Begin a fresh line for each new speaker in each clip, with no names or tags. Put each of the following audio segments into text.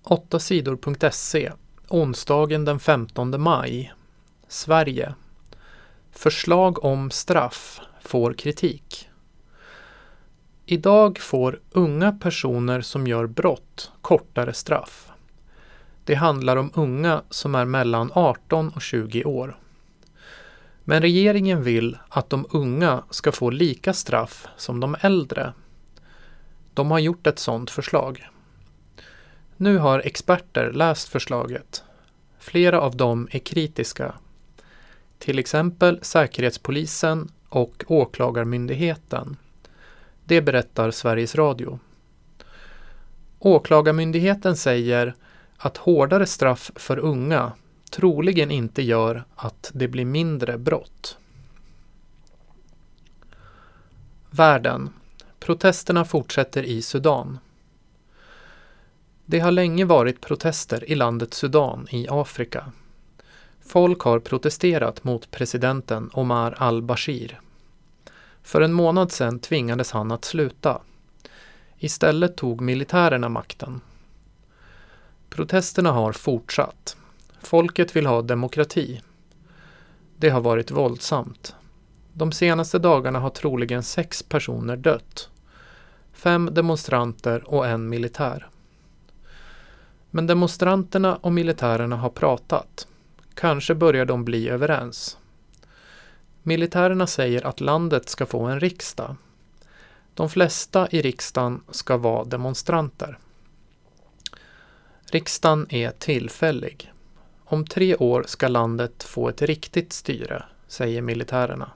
8sidor.se, onsdagen den 15 maj. Sverige. Förslag om straff får kritik. Idag får unga personer som gör brott kortare straff. Det handlar om unga som är mellan 18 och 20 år. Men regeringen vill att de unga ska få lika straff som de äldre. De har gjort ett sådant förslag. Nu har experter läst förslaget. Flera av dem är kritiska. Till exempel Säkerhetspolisen och Åklagarmyndigheten. Det berättar Sveriges Radio. Åklagarmyndigheten säger att hårdare straff för unga troligen inte gör att det blir mindre brott. Världen. Protesterna fortsätter i Sudan. Det har länge varit protester i landet Sudan i Afrika. Folk har protesterat mot presidenten Omar al-Bashir. För en månad sedan tvingades han att sluta. Istället tog militärerna makten. Protesterna har fortsatt. Folket vill ha demokrati. Det har varit våldsamt. De senaste dagarna har troligen 6 personer dött. 5 demonstranter och 1 militär. Men demonstranterna och militärerna har pratat. Kanske börjar de bli överens. Militärerna säger att landet ska få en riksdag. De flesta i riksdagen ska vara demonstranter. Riksdagen är tillfällig. Om 3 år ska landet få ett riktigt styre, säger militärerna.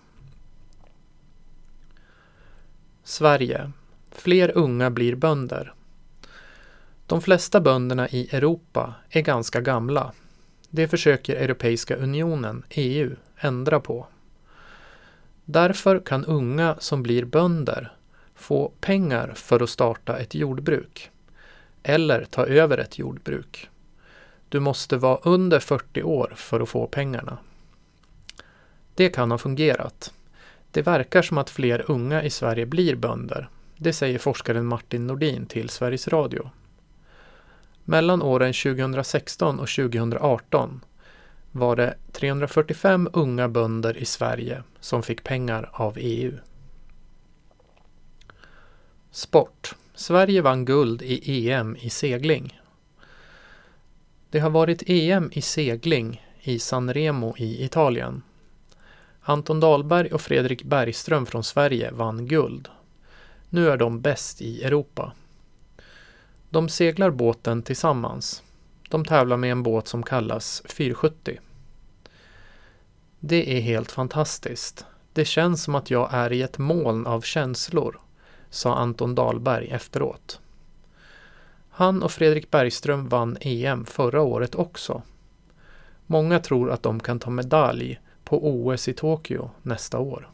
Sverige. Fler unga blir bönder. De flesta bönderna i Europa är ganska gamla. Det försöker Europeiska unionen, EU, ändra på. Därför kan unga som blir bönder få pengar för att starta ett jordbruk eller ta över ett jordbruk. Du måste vara under 40 år för att få pengarna. Det kan ha fungerat. Det verkar som att fler unga i Sverige blir bönder. Det säger forskaren Martin Nordin till Sveriges Radio. Mellan åren 2016 och 2018 var det 345 unga bönder i Sverige som fick pengar av EU. Sport. Sverige vann guld i EM i segling. Det har varit EM i segling i Sanremo i Italien. Anton Dahlberg och Fredrik Bergström från Sverige vann guld. Nu är de bäst i Europa. De seglar båten tillsammans. De tävlar med en båt som kallas 470. Det är helt fantastiskt. Det känns som att jag är i ett moln av känslor, sa Anton Dahlberg efteråt. Han och Fredrik Bergström vann EM förra året också. Många tror att de kan ta medalj på OS i Tokyo nästa år.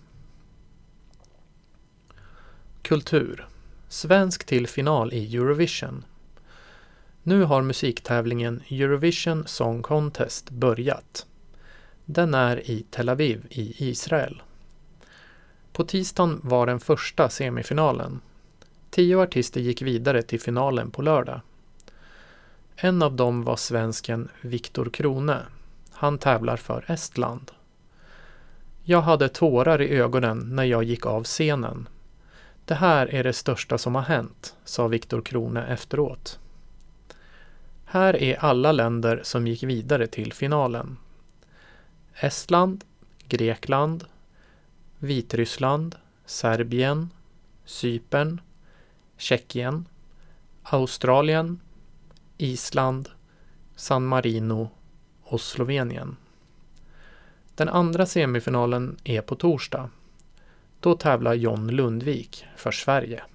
Kultur. Svensk till final i Eurovision. Nu har musiktävlingen Eurovision Song Contest börjat. Den är i Tel Aviv i Israel. På tisdagen var den första semifinalen. 10 artister gick vidare till finalen på lördag. En av dem var svensken Viktor Krone. Han tävlar för Estland. Jag hade tårar i ögonen när jag gick av scenen. Det här är det största som har hänt, sa Viktor Krone efteråt. Här är alla länder som gick vidare till finalen. Estland, Grekland, Vitryssland, Serbien, Cypern, Tjeckien, Australien, Island, San Marino och Slovenien. Den andra semifinalen är på torsdag. Då tävlar John Lundvik för Sverige.